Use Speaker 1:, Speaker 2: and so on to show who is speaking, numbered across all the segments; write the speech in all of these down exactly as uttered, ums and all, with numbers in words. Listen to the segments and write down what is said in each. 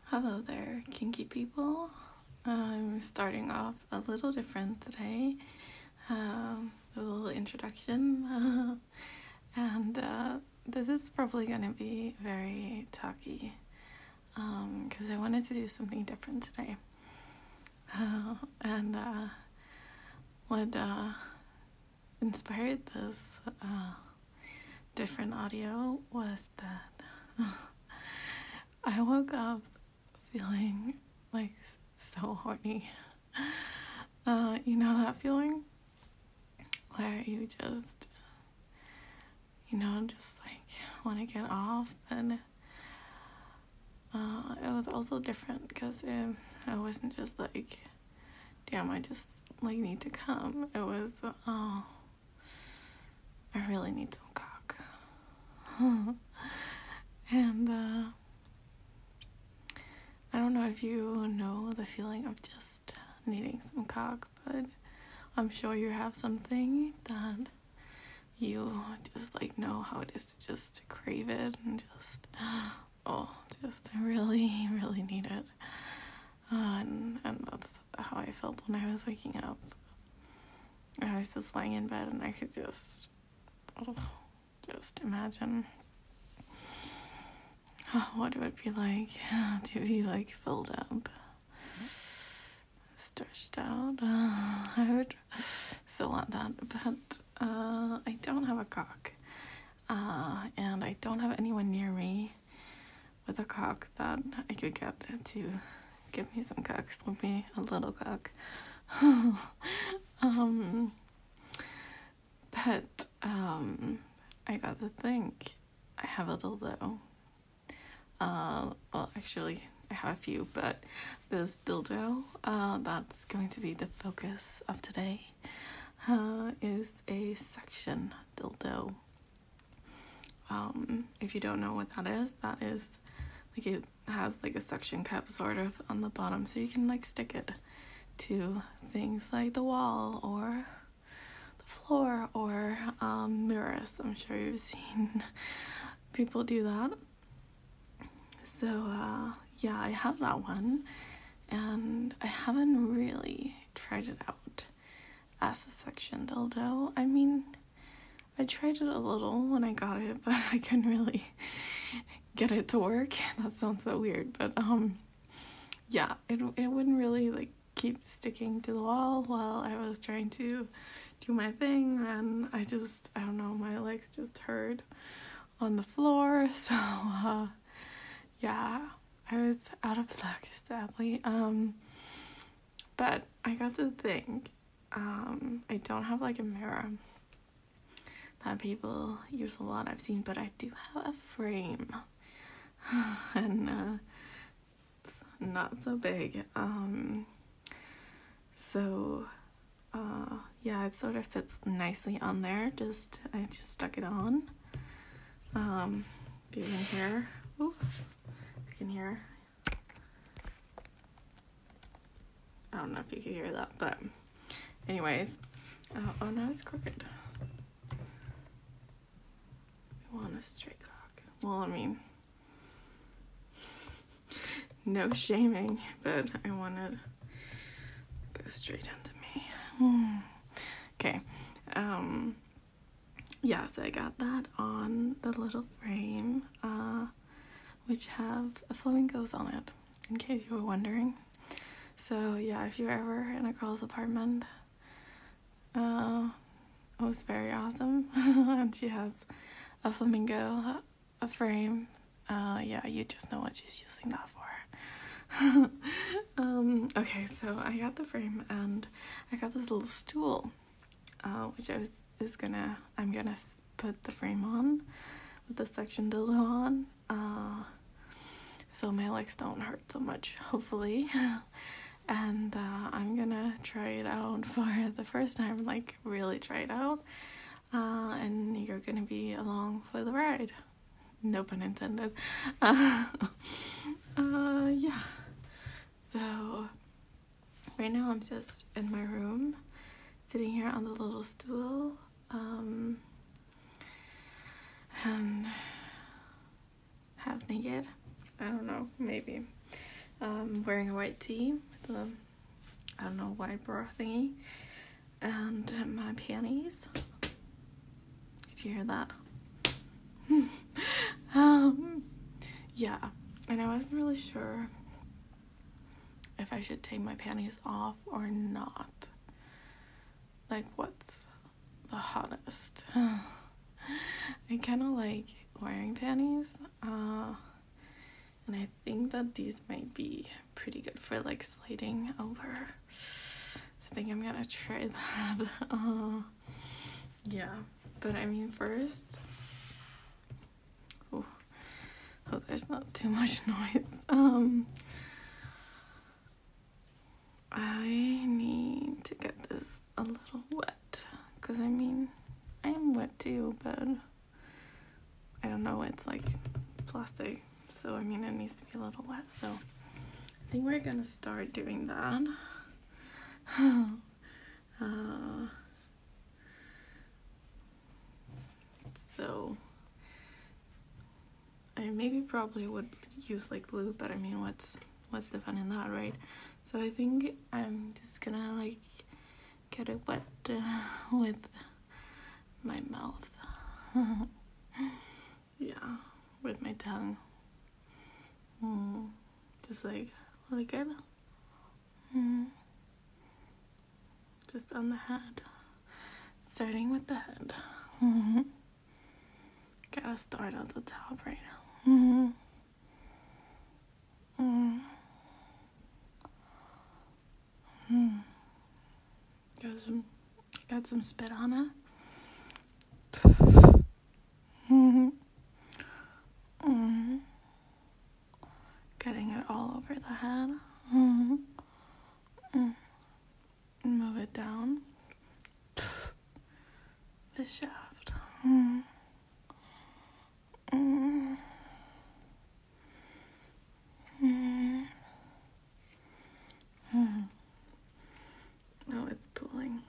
Speaker 1: Hello there, kinky people. I'm starting off a little different today. Um, a little introduction. and uh, this is probably going to be very talky because um, I wanted to do something different today. Uh, and uh, what uh, inspired this uh, different audio was that I woke up feeling like so horny. Uh, you know that feeling where you just, you know, just like want to get off, and uh, it was also different because it, it wasn't just like, damn, I just like need to come. It was, oh, I really need some cock. and uh, I don't know if you know the feeling of just needing some cock, but I'm sure you have something that you just like know how it is to just crave it and just, oh, just really, really need it. Uh, and, and that's how I felt when I was waking up. I was just lying in bed and I could just, oh, just imagine what it would be like to be like filled up, stretched out. Uh, I would still want that, but uh, I don't have a cock, uh, and I don't have anyone near me with a cock that I could get to give me some cock, slip me a little cock. um, but um, I got to think I have a dildo. Uh, well, actually, I have a few, but this dildo, uh, that's going to be the focus of today, uh, is a suction dildo. Um, if you don't know what that is, that is, like, it has, like, a suction cup, sort of, on the bottom, so you can, like, stick it to things like the wall, or the floor, or, um, mirrors. I'm sure you've seen people do that. So, uh, yeah, I have that one, and I haven't really tried it out as a suction dildo. I mean, I tried it a little when I got it, but I couldn't really get it to work. That sounds so weird, but, um, yeah, it it wouldn't really, like, keep sticking to the wall while I was trying to do my thing, and I just, I don't know, my legs just hurt on the floor, so, uh, yeah, I was out of luck, sadly. Um, but I got to think, um, I don't have like a mirror that people use a lot, I've seen, but I do have a frame, and uh, it's not so big. Um, so, uh, yeah, it sort of fits nicely on there. Just I just stuck it on. Um, do you can hear? Ooh. Can hear. I don't know if you can hear that, but anyways. Uh, oh, no, it's crooked. I want a straight cock. Well, I mean, no shaming, but I want to go straight into me. Okay. Um, yeah, so I got that on the little frame. Uh, which have flamingos on it, in case you were wondering. So yeah, if you're ever in a girl's apartment, uh, it was very awesome. And she has a flamingo, a frame. Uh, yeah, you just know what she's using that for. um, okay, so I got the frame, and I got this little stool, uh, which I was is gonna I'm gonna put the frame on with the suction dildo on. Uh, so my legs don't hurt so much, hopefully. And uh, I'm gonna try it out for the first time, like really try it out. Uh, and you're gonna be along for the ride. No pun intended. Uh, uh, yeah. So right now I'm just in my room, sitting here on the little stool. Um, and half naked. I don't know, maybe. Um, wearing a white tee with a, I don't know, white bra thingy, and my panties. Did you hear that? um, yeah, and I wasn't really sure if I should take my panties off or not. Like, what's the hottest? I kind of like wearing panties, uh, and I think that these might be pretty good for, like, sliding over. So I think I'm gonna try that. Uh, yeah, but I mean, first, oh, oh, there's not too much noise. Um, I need to get this a little wet, because I mean, I am wet too, but I don't know, it's like plastic, so I mean, it needs to be a little wet, so I think we're gonna start doing that. uh, so I maybe probably would use like lube, but I mean, what's what's the fun in that, right? So I think I'm just gonna like get it wet uh, with my mouth. Yeah, with my tongue. Mm, just like like it. Mm, just on the head. Starting with the head. Mm-hmm. Gotta start at the top right now. Mm-hmm. Mm. Mm. Got some, got some spit on it. Mm-hmm. Mm-hmm. Getting it all over the head. Mm-hmm. Mm. Move it down the shaft. Mm. Mm. Mm. Mm. Oh, it's pulling.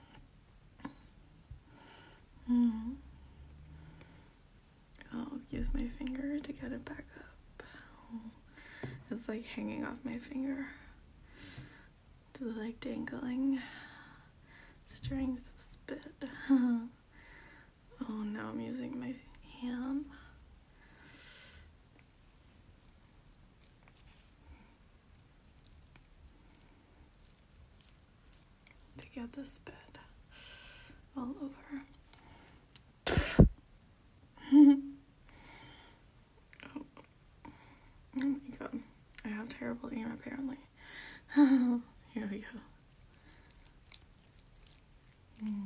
Speaker 1: Mm. I'll use my finger to get it back up. It's like hanging off my finger to the like dangling strings of spit. Oh, now I'm using my hand. To get the spit all over. Oh. Oh my god. I have terrible aim apparently. Here we go. Mm.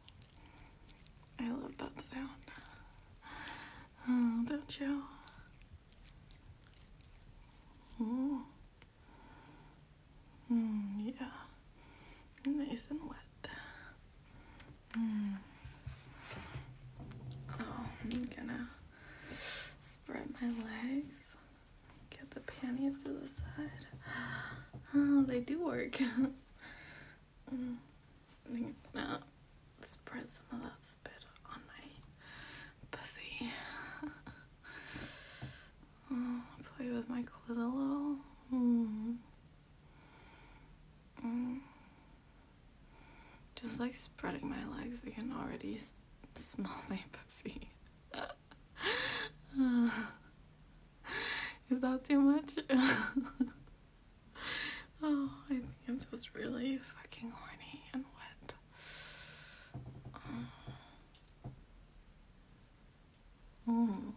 Speaker 1: I love that sound. Oh, don't you? Oh. Mm, yeah. Nice and wet. Mm. Oh, I'm gonna spread my legs. Get the panties to the side. Oh, they do work. mm. I think I'm gonna spread some of that spit on my pussy. Oh, play with my clit a little. Mm. Mm. Just like spreading my legs, I can already s- smell my pussy. uh, is that too much? Oh, I think I'm just really fucking horny and wet. Mm.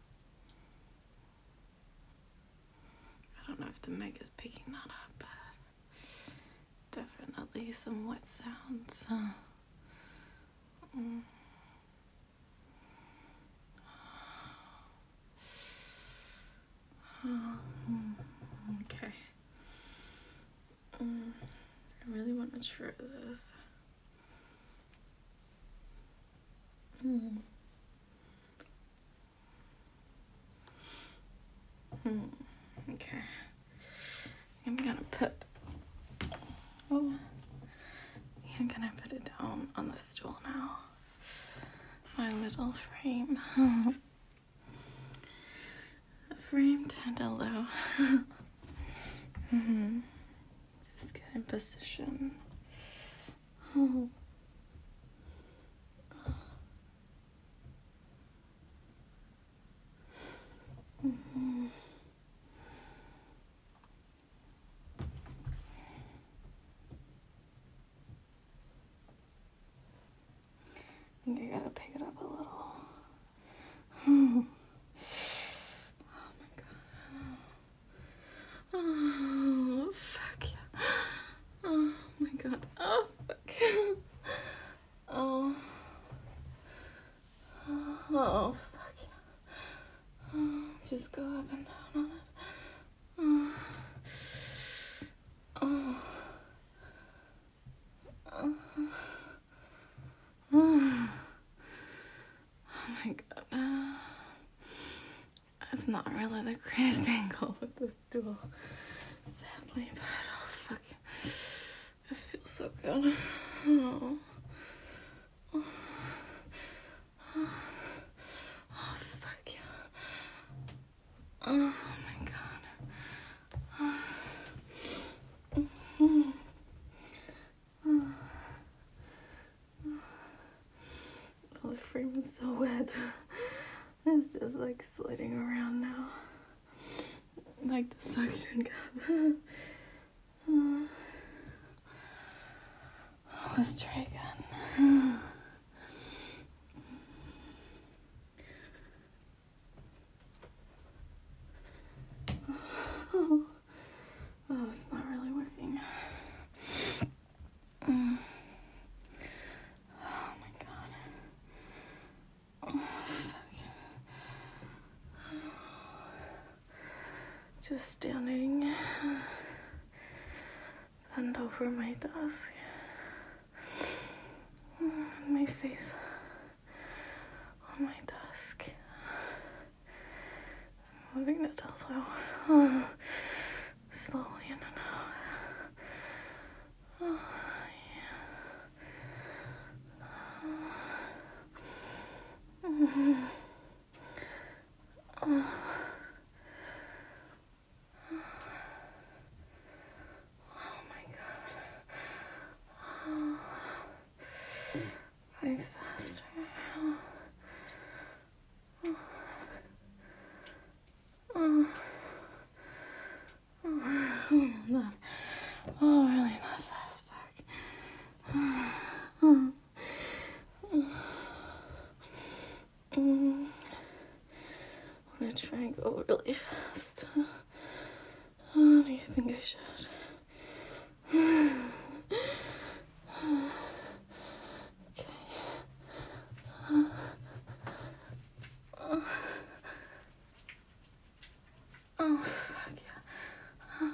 Speaker 1: I don't know if the mic is picking that up, but definitely some wet sounds. Uh, mm. Okay. Mm, I really want to try this. Mm. Hmm. Okay. I'm gonna put. Oh. I'm gonna put it down on the stool now. My little frame. A framed dildo. position. Oh. Mm-hmm. I think I gotta pick it up a little. Oh my god. Oh, fuck yeah. Oh my god. Oh, fuck. Oh. Oh, fuck yeah. Oh, just go up and down on it. Oh. Oh. Oh. Oh my god. Uh, it's not really the greatest angle with this stool, sadly, but oh fuck it. It feels so good. Oh. Oh. Oh. Oh fuck yeah. Oh my god. Oh. Mm-hmm. Oh. Oh, the frame is so wet. It's just like sliding around now. Like the suction cup. uh, let's try again. Oh, oh, it's not really working. Mm. Oh my god. Oh, fuck. Just standing, bend over my desk, my face on my desk, moving the torso oh, slowly in and out. Oh, yeah. Oh. Oh. Way faster. Oh. Oh. Oh. Not, oh, really not fast back. Oh. Oh. Mm. I'm gonna try and go really fast. Oh, do you think I should? Oh, fuck yeah.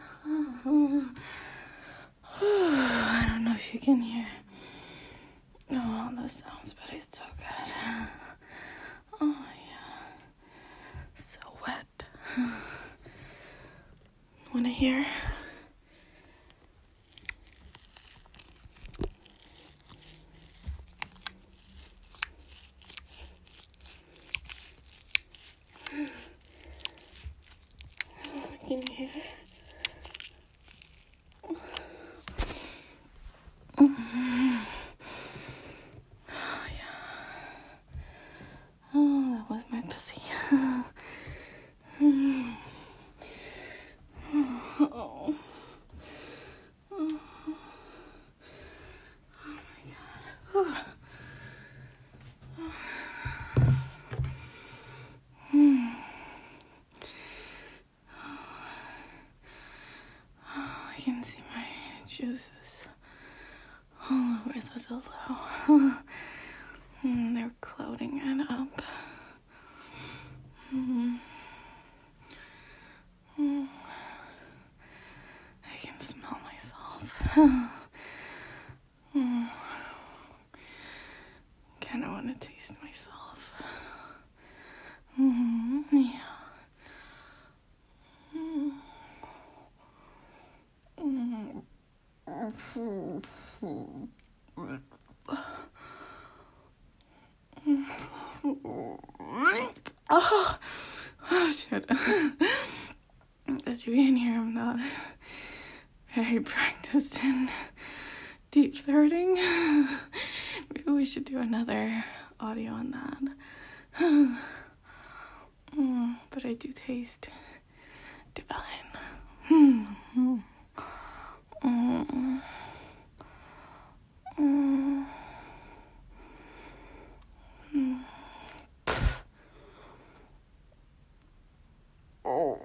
Speaker 1: I don't know if you can hear oh, the sounds, but it's so good. Oh, yeah. So wet. Wanna hear? Can you hear? Mm-hmm. Oh, yeah. Oh, that was my pussy. mm. oh. Oh. Oh my god. Ooh. Mm. Oh, I can see my juices all over the dildo. mm, they're clouding it up. Mm. Mm. I can smell myself. mm. Kinda wanna taste myself. Mm-hmm. Yeah. Mm. Mm. Oh, oh shit. As you can hear, I'm not I practiced in deep throating. Maybe we should do another audio on that. Mm, but I do taste divine. Mm. Mm. Mm. Mm. Mm. Oh.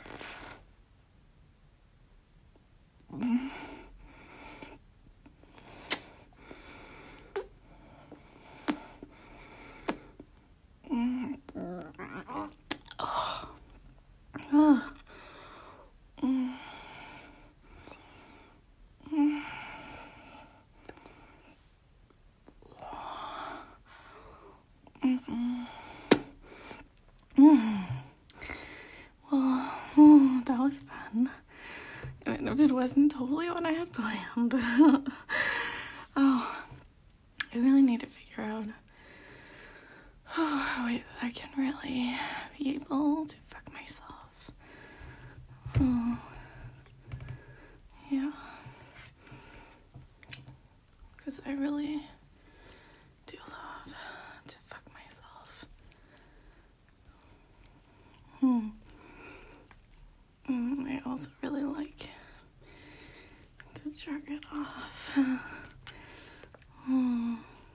Speaker 1: Mm. Mm. Oh. Oh. Mm. Mm. Mm. Mm. Well, oh, that was fun. Even if it wasn't totally what I had planned. Oh, I really need to figure out oh, a way that I can really be able to fuck myself. Oh, yeah. Because I really do love to fuck myself. Hmm. Mm, I also really like to jerk it off. Hmm.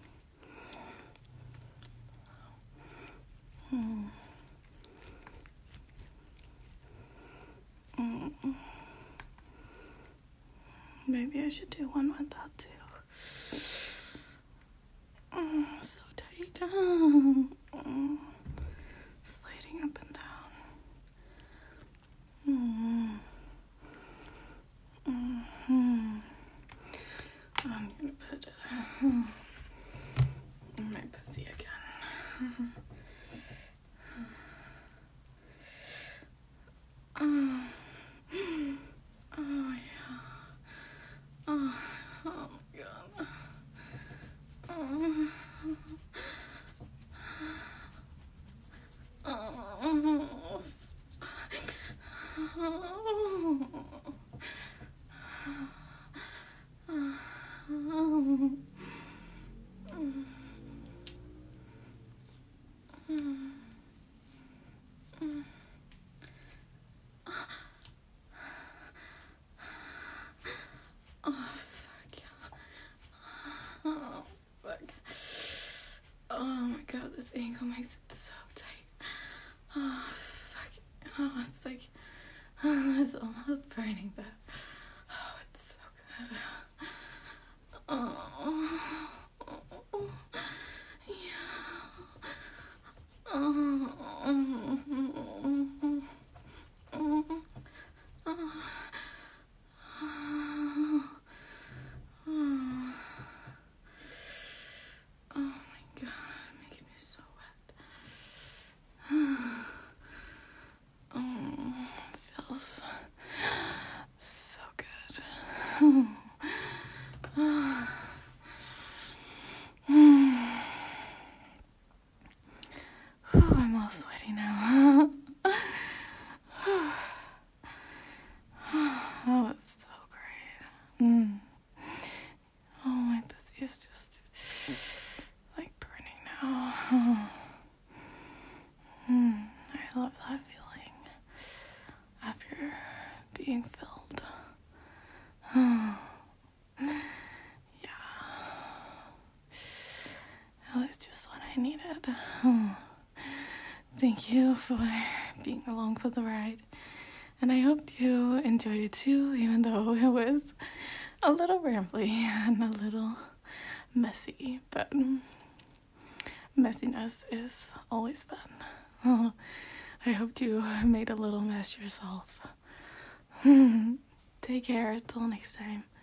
Speaker 1: Hmm. Mm. Maybe I should do one with that too. Mm, so tight. Mm. Sliding up and down. Mm. Mm-hmm. I'm gonna put it in my pussy again. Oh. Oh yeah. Oh, oh my god. Oh. Oh. Oh, fuck yeah. Oh, fuck. Oh my god, this angle makes it so tight. Oh, fuck. Oh, it's like, oh, it's almost burning, but oh, it's so good. Oh, oh yeah. Oh, oh, oh, oh, oh. Oh my god, it makes me so wet. Oh, feels so good. I'm all sweaty now. That was so great. Mm. Oh, my pussy is just like burning now. Mm. I love that feeling after being filled. Yeah. It was just what I needed. Thank you for being along for the ride. And I hope you enjoyed it too, even though it was a little rambly and a little messy. But messiness is always fun. I hope you made a little mess yourself. Take care till next time.